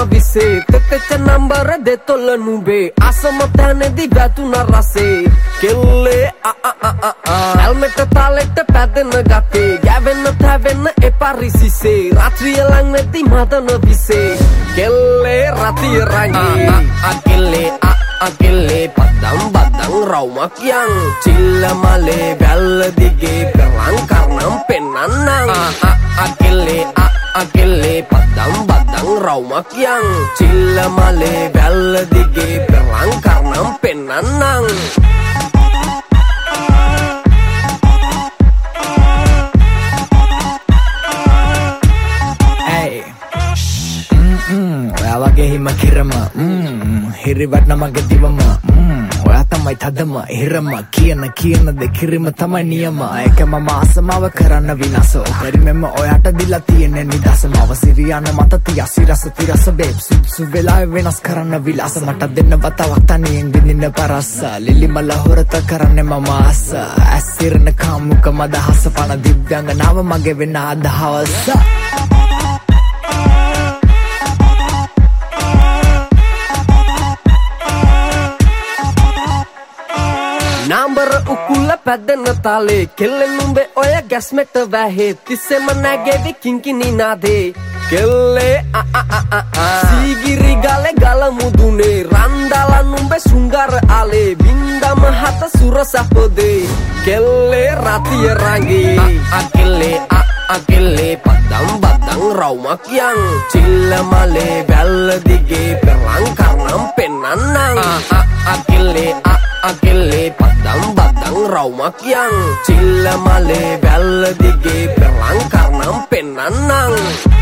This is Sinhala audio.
විසේ තෙතෙච්ච නම්බර දෙතොල්ල නුඹේ අසම තැනදී වැතුන රසේ කෙල්ලේ ඇල්මෙට තාලෙට පැදෙන ගතේ ගැවෙන්න තැවෙන්න එපා රිසිසේ රාත්‍රිය ලං නැති මදන විසේ කෙල්ලේ රතිය රංගේ කෙල්ලේ පදම් බදම් රවුමක් යන් චිල්ල මලේ වැල්ල දිගේ පෙරලං කරනම් පෙන්නන්නම් කෙල්ලේ පදම් බදම් රවුමක් යන් චිල්ල මලේ වැල්ල දිගේ පෙරලං කරනම් පෙන්නන්නම් ඔයාවගේ හිම කිරම හිරිවටන මගේ දිවම ඔයා තමයි තදම හිරම කියන දෙකිරිම තමයි නියම ඒක මම ආසමාව කරන්න විනාස පරිමෙම ඔයාට දිලා තියෙන නිදහස මව සිරියන මත තියසිරස තිරස බේබ් සුසු වෙලා වෙනස් කරන්න විලාස මට දෙන්න වතාවක් තනියෙන් විඳින්න පරස ලිලි මල හොරත කරන්නේ මම ආස ඇසිරන කාමුක මදහස පන දිව්‍යංගනාව මගේ වෙන අදහවස නම්බර උකුල්ල පැදෙන තාලේ කෙල්ලෙන් නුඹේ ඔය ගැස්මෙට වැහේ තිස්සෙම නැගෙවි කිංකිණි නාදේ කෙල්ලේ සීගිරි ගලේ ගල මුදුනේ රන්දාලා නුඹේ සුංගර ආලේ බින්දම හත සුර සපදේ කෙල්ලේ රතිය රංගේ කෙල්ලේ පදම් බදම් රවුමක් යන් චිල්ල මලේ වැල්ල දිගේ පෙරලං කරනම් පෙන්නන්නම් කෙල්ලේ පදම් බදම් රවුමක් යන් චිල්ල මලේ වැල්ල දිගේ පෙරලං කරනම් පෙන්නන්නම්